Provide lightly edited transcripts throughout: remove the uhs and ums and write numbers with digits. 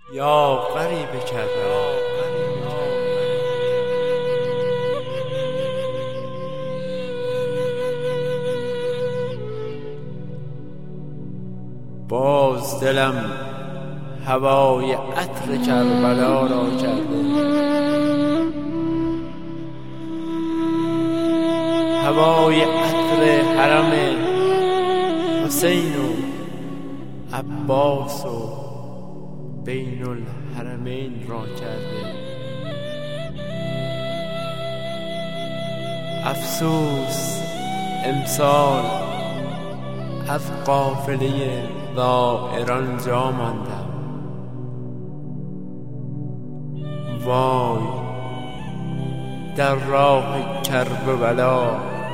یا غریب کربلا، باز دلم هوای عطر کربلا را کرده، هوای عطر حرم حسین و عباس و بین الحرمین را کرده. افسوس امسال از قافله زائران جا ماندم. وای در راه کربلا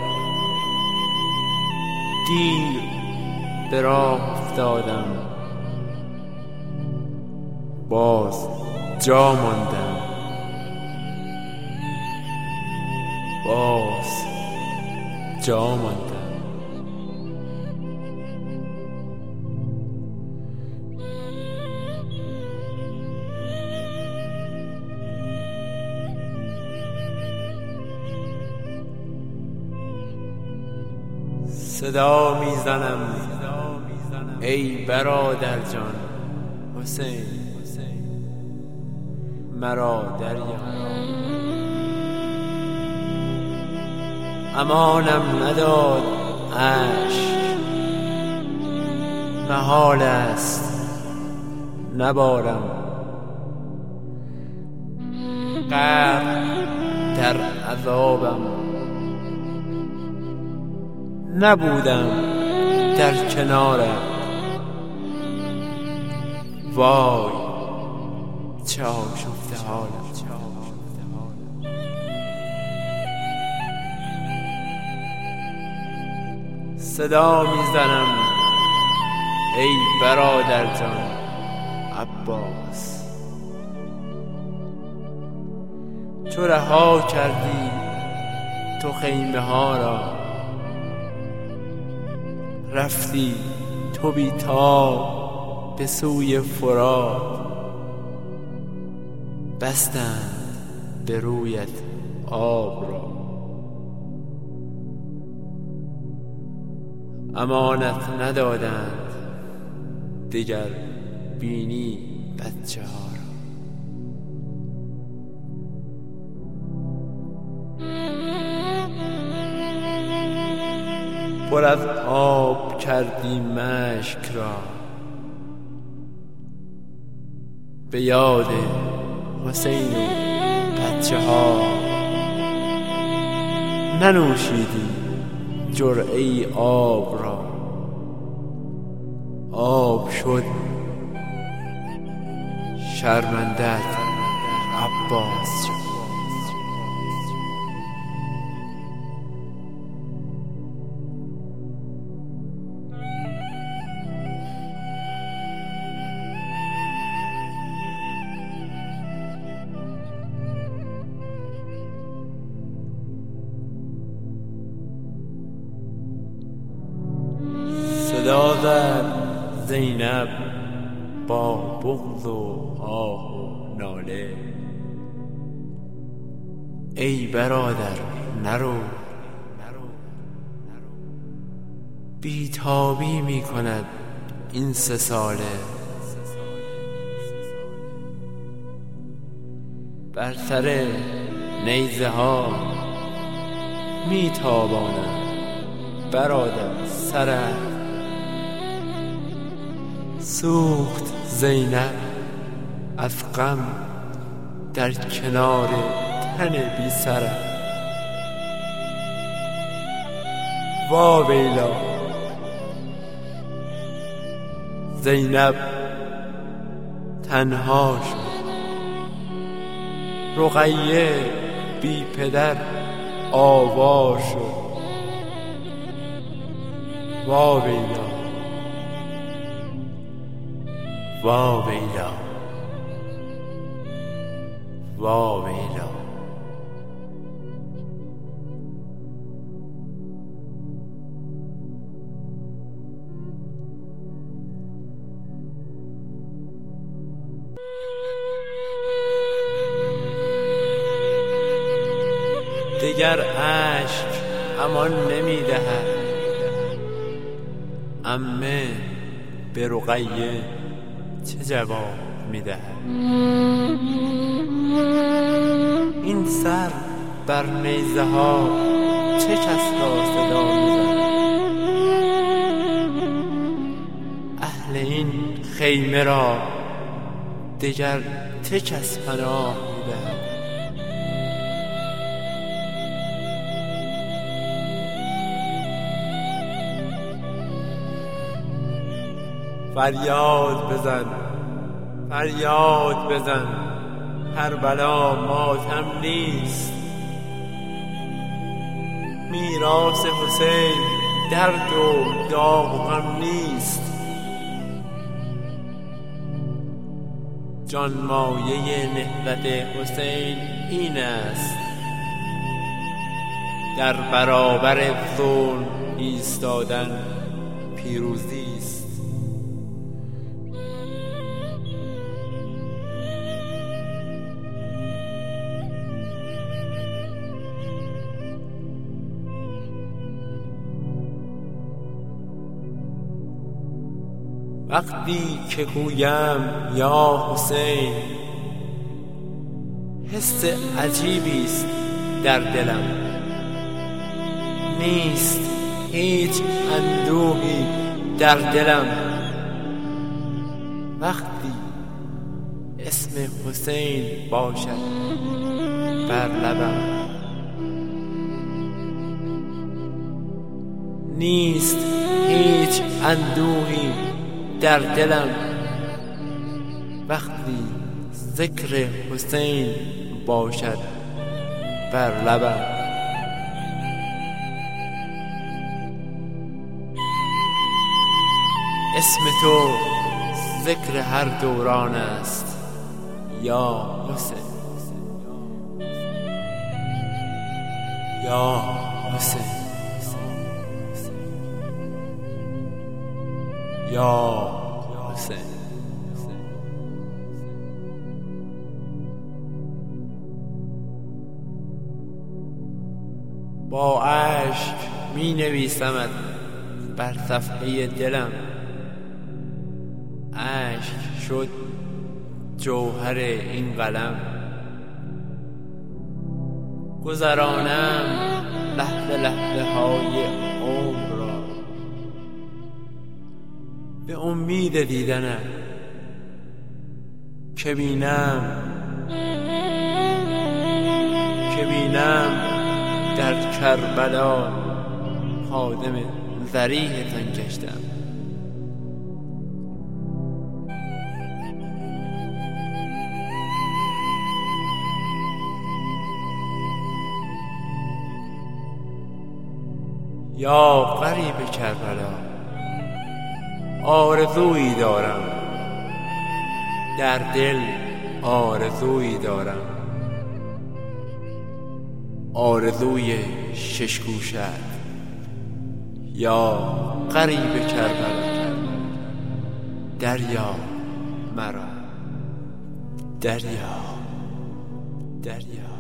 دیر به راه افتادم، باز جا ماندم، باز جا ماندم. صدا میزنم ای برادر جان حسین، مرا دریا امانم نداد اشک، محال است نبارم. غرق در عذابم، نبودم در کنارم. وای چه آشفته حالم. صدا میزنم ای برادر جان عباس، تو رها کردی تو خیمه ها را، رفتی تو بی تاب به سوی فرات، بستند به رویت آب را. امانت ندادند دیگر بینی بچه ها را. پر از آب کردی مشک را، به یاد حسین و بچه ها. ننوشیدی جرعه آب را، آب شد شرمنده‌ات عباس جان. صدا زد زینب با بغض و آه و ناله، ای برادر نرو، بیتابی می کند این 3 ساله. بر سر نیزه ها می تابانم برادر سرت. سوخت زینب از غم در کنار تن بی سرت. واویلا زینب تنها شد، رقیه بی پدر آوار شد. واویلا واویلا واویلا. دگر اشک امان نمی دهد. عمه به رقیه چه جواب می دهد؟ این سر بر نیزه ها چه کس را صدا می زند؟ اهل این خیمه را دگر چه کس پناه می دهد؟ فریاد بزن، فریاد بزن، کربلا ماتم نیست. میراث حسین درد و داغ و غم نیست. جان مایه نهضت حسین این است، در برابر ظلم ایستادن پیروزی است. وقتی که گویم یا حسین، حس عجیبی است در دلم. نیست هیچ اندوهی در دلم وقتی اسم حسین باشد بر لبم. نیست هیچ اندوهی در دلم وقتی ذکر حسین باشد بر لبم. اسم تو ذکر هر دوران است یا حسین، یا حسین، یا حسین. با اشک می نویسمت بر صفحه دلم. اشک شد جوهر این قلم. گذرانم لحظه لحظه های عمر را به امید دیدنم، که بینم در کربلا خادم ذریحتان گشتم. یا غریب کربلا، آرزویی دارم در دل، آرزویی دارم، آرزوی ششگوشه. یا غریب کربلا، دریا مرا، دریا، دریا.